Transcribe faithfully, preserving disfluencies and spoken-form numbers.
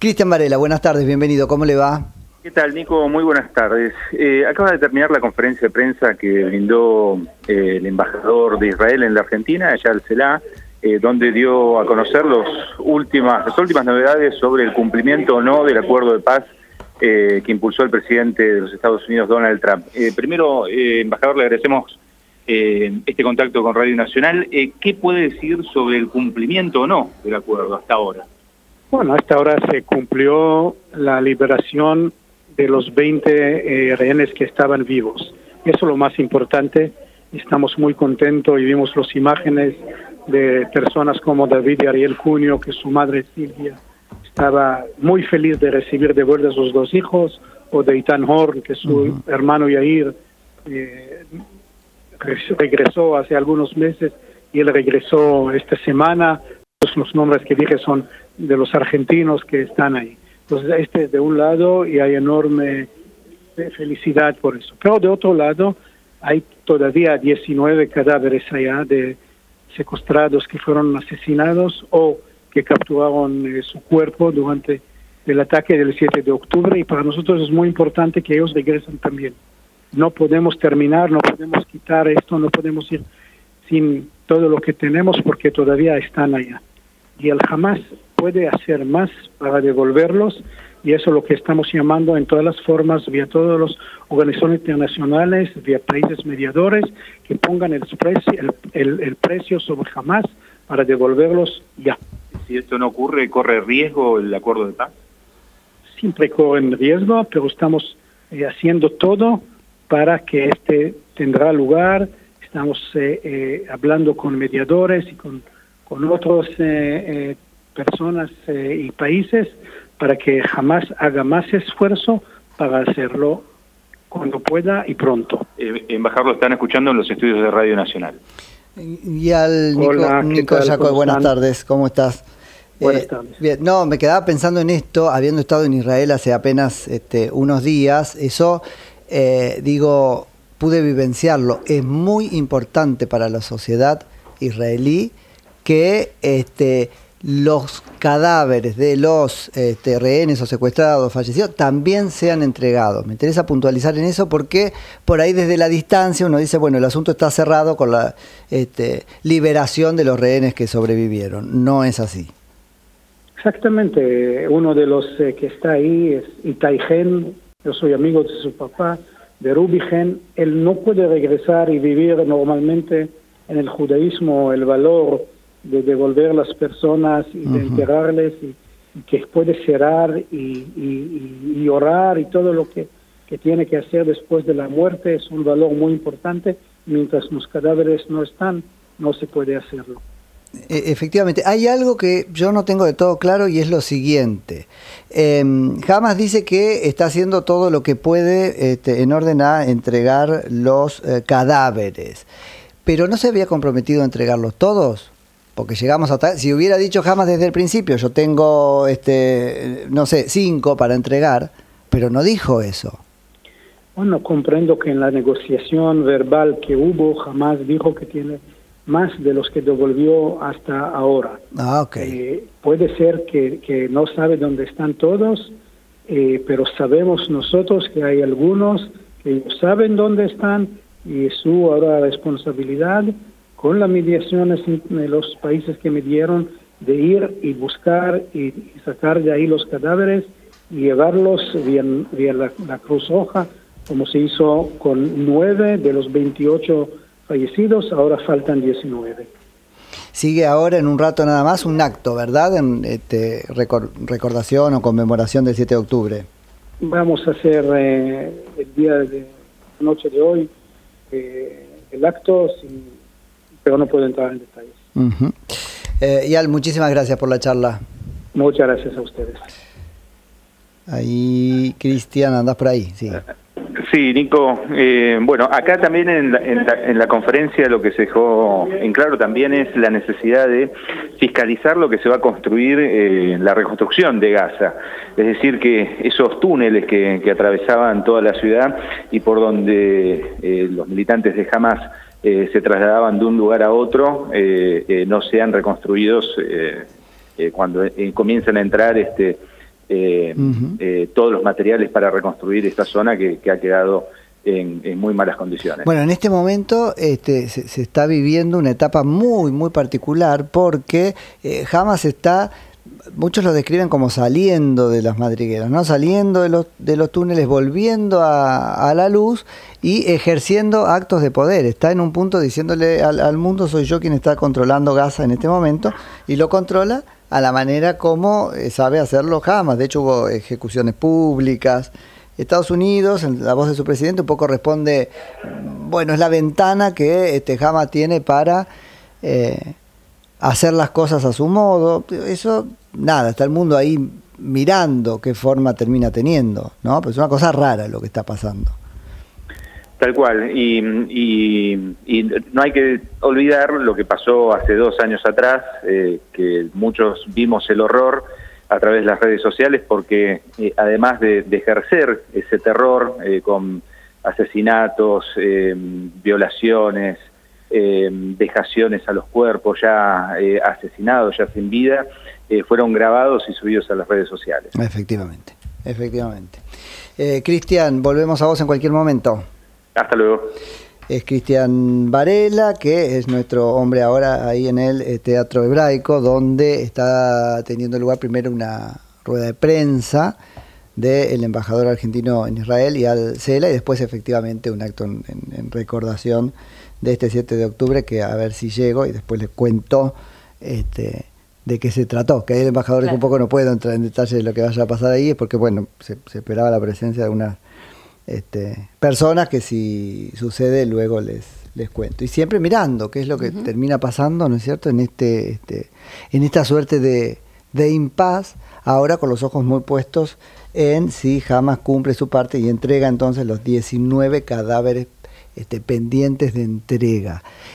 Cristian Varela, buenas tardes, bienvenido, ¿cómo le va? ¿Qué tal, Nico? Muy buenas tardes. Eh, acaba de terminar la conferencia de prensa que brindó eh, el embajador de Israel en la Argentina, Eyal Selá, eh, donde dio a conocer los últimas, las últimas novedades sobre el cumplimiento o no del acuerdo de paz eh, que impulsó el presidente de los Estados Unidos, Donald Trump. Eh, primero, eh, embajador, le agradecemos eh, este contacto con Radio Nacional. Eh, ¿Qué puede decir sobre el cumplimiento o no del acuerdo hasta ahora? Bueno, hasta ahora se cumplió la liberación de los veinte eh, rehenes que estaban vivos. Eso es lo más importante. Estamos muy contentos y vimos las imágenes de personas como David y Ariel Cunio, que su madre Silvia estaba muy feliz de recibir de vuelta a sus dos hijos, o de Eitan Horn, que su uh-huh. hermano Yair eh, regresó hace algunos meses y él regresó esta semana. Los nombres que dije son de los argentinos que están ahí. Entonces, este es de un lado y hay enorme felicidad por eso. Pero de otro lado, hay todavía diecinueve cadáveres allá de secuestrados que fueron asesinados o que capturaron eh, su cuerpo durante el ataque del siete de octubre, y para nosotros es muy importante que ellos regresen también. No podemos terminar, no podemos quitar esto, no podemos ir sin todo lo que tenemos porque todavía están allá. Y el Hamas puede hacer más para devolverlos, y eso es lo que estamos llamando en todas las formas, vía todas las organizaciones internacionales, vía países mediadores, que pongan el precio, el, el, el precio sobre Hamas para devolverlos ya. Si esto no ocurre, ¿corre riesgo el acuerdo de paz? Siempre corre riesgo, pero estamos eh, haciendo todo para que este tendrá lugar. Estamos eh, eh, hablando con mediadores y con, con otros eh, eh, personas eh, y países para que Hamas haga más esfuerzo para hacerlo cuando pueda y pronto. Eh, embajador, lo están escuchando en los estudios de Radio Nacional. Y al Nico, Hola, Nico Jacob, buenas están? tardes, ¿cómo estás? Buenas eh, tardes. Bien, no, me quedaba pensando en esto, habiendo estado en Israel hace apenas este, unos días, eso, eh, digo, pude vivenciarlo. Es muy importante para la sociedad israelí que este, los cadáveres de los este, rehenes o secuestrados, fallecidos, también sean entregados. Me interesa puntualizar en eso porque por ahí desde la distancia uno dice, bueno, el asunto está cerrado con la este, liberación de los rehenes que sobrevivieron. No es así. Exactamente. Uno de los eh, que está ahí es Itai Gen. Yo soy amigo de su papá, de Rubi Gen. Él no puede regresar y vivir normalmente en el judaísmo, el valor de devolver las personas y de uh-huh. enterrarles, y, y que puede cerrar y, y, y, y orar y todo lo que, que tiene que hacer después de la muerte es un valor muy importante. Mientras los cadáveres no están, no se puede hacerlo. Efectivamente, hay algo que yo no tengo de todo claro y es lo siguiente. Eh, Hamas dice que está haciendo todo lo que puede este, en orden a entregar los eh, cadáveres, pero ¿no se había comprometido a entregarlos todos? Porque llegamos hasta... Si hubiera dicho Hamas desde el principio, yo tengo, este, no sé, cinco para entregar, pero no dijo eso. Bueno, comprendo que en la negociación verbal que hubo, Hamas dijo que tiene más de los que devolvió hasta ahora. Ah, ok. Eh, puede ser que, que no sabe dónde están todos, eh, pero sabemos nosotros que hay algunos que saben dónde están, y es su ahora responsabilidad, con las mediaciones de los países que mediaron, de ir y buscar y, y sacar de ahí los cadáveres y llevarlos vía, vía la, la Cruz Roja, como se hizo con nueve de los veintiocho fallecidos, ahora faltan diecinueve. Sigue ahora en un rato nada más un acto, ¿verdad? En este, record, recordación o conmemoración del siete de octubre. Vamos a hacer eh, el día de la noche de hoy eh, el acto, sin, pero no puedo entrar en detalles. Uh-huh. eh, Yal, muchísimas gracias por la charla. Muchas gracias a ustedes. Ahí, Cristian, andás por ahí, sí. Sí, Nico. Eh, bueno, acá también en la, en, la, en la conferencia lo que se dejó en claro también es la necesidad de fiscalizar lo que se va a construir eh, la reconstrucción de Gaza. Es decir, que esos túneles que, que atravesaban toda la ciudad y por donde eh, los militantes de Hamas eh, se trasladaban de un lugar a otro, eh, eh, no sean reconstruidos eh, eh, cuando eh, comienzan a entrar este eh, uh-huh. eh, todos los materiales para reconstruir esta zona que, que ha quedado en, en muy malas condiciones. Bueno, en este momento este, se, se está viviendo una etapa muy, muy particular porque eh, Hamas está, muchos lo describen como saliendo de las madrigueras, ¿no? Saliendo de los, de los túneles, volviendo a, a la luz y ejerciendo actos de poder. Está en un punto diciéndole al, al mundo, soy yo quien está controlando Gaza en este momento, y lo controla a la manera como eh, sabe hacerlo Hamas. De hecho hubo ejecuciones públicas. Estados Unidos, en la voz de su presidente, un poco responde, bueno, es la ventana que este Hamas tiene para eh, hacer las cosas a su modo. Eso, nada, está el mundo ahí mirando qué forma termina teniendo, ¿no? Pero es una cosa rara lo que está pasando. Tal cual, y, y, y no hay que olvidar lo que pasó hace dos años atrás, eh, que muchos vimos el horror a través de las redes sociales, porque eh, además de, de ejercer ese terror eh, con asesinatos, eh, violaciones, eh, vejaciones a los cuerpos ya eh, asesinados, ya sin vida, eh, fueron grabados y subidos a las redes sociales. Efectivamente, efectivamente. Eh, Cristian, volvemos a vos en cualquier momento. Hasta luego. Es Cristian Varela, que es nuestro hombre ahora ahí en el eh, Teatro Hebraico, donde está teniendo lugar primero una rueda de prensa del embajador argentino en Israel, Eyal Sela, y después efectivamente un acto en, en, en recordación de este siete de octubre, que a ver si llego y después les cuento este, de qué se trató. Que ahí el embajador claro. es un poco, no puedo entrar en detalle de lo que vaya a pasar ahí, es porque bueno, se, se esperaba la presencia de unas Este, personas que si sucede luego les, les cuento. Y siempre mirando qué es lo que uh-huh. termina pasando, ¿no es cierto?, en este, este en esta suerte de, de impas, ahora con los ojos muy puestos en si Hamas cumple su parte y entrega entonces los diecinueve cadáveres este, pendientes de entrega.